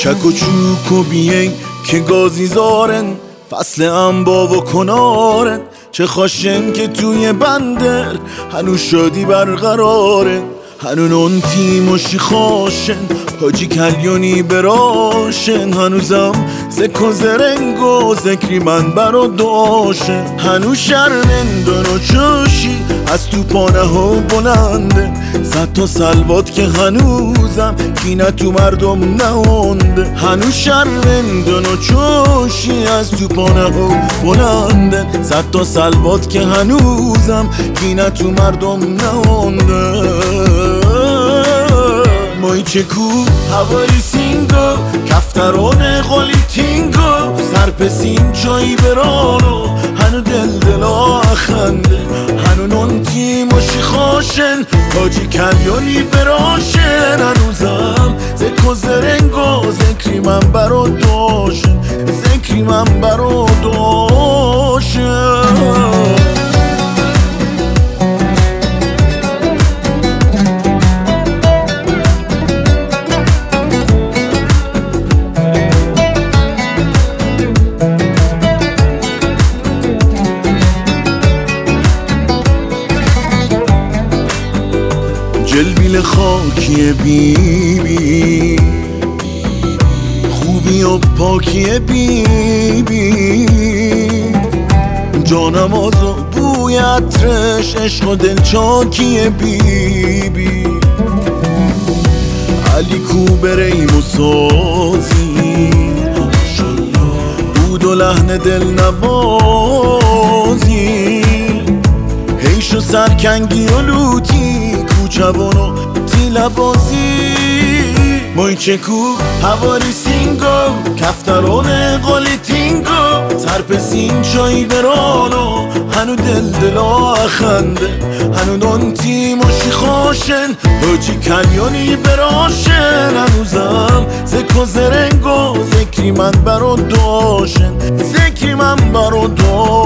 چک و چوک و بیین که گازی زارن، فصل انبا و کنارن. چه خاشن که توی بندر هنوز شادی برقرارن، هنون اون تیموشی خاشن حاجی کلیونی براشن. هنوزم زک و زرنگ و ذکری من برا داشن. هنوز شرمندن و چوشی از تو پانه ها بلنده، صد تا سلوات که هنوزم کینه تو مردم نهونده. هنوز شرمندن و چوشی از تو پانه ها بلنده، صد تا سلوات که هنوزم کینه تو مردم نهونده. مایچه کو هواری سینگو کفتران قولی تینگو، سرپسین چایی برانو هنو دلا خنده. هنو نون تیموشی خاشن حاجی کلیونی براشن. هنوزم زک و زرنگو ذکری من برا داشن، ذکری من برا داشن. جلبیل خاکی بیبی، خوبی و پاکی بیبی، جانم آزا بوی عطرش، عشق و دلچاکی بیبی. علی کوبریم و سازی بود و لحن دل نوازی، هیش و سرکنگی و لوتی جوانو تیلا بازی. مایچه کو هواری سینگو کفتران قولی تینگو، سرپسین چایی برانو هنو دلا خنده. هنو دون تیموشی خاشن حاجی کلیونی براشن. هنوزم زک و زرنگو ذکری من برا داشن، ذکری من برا داشن.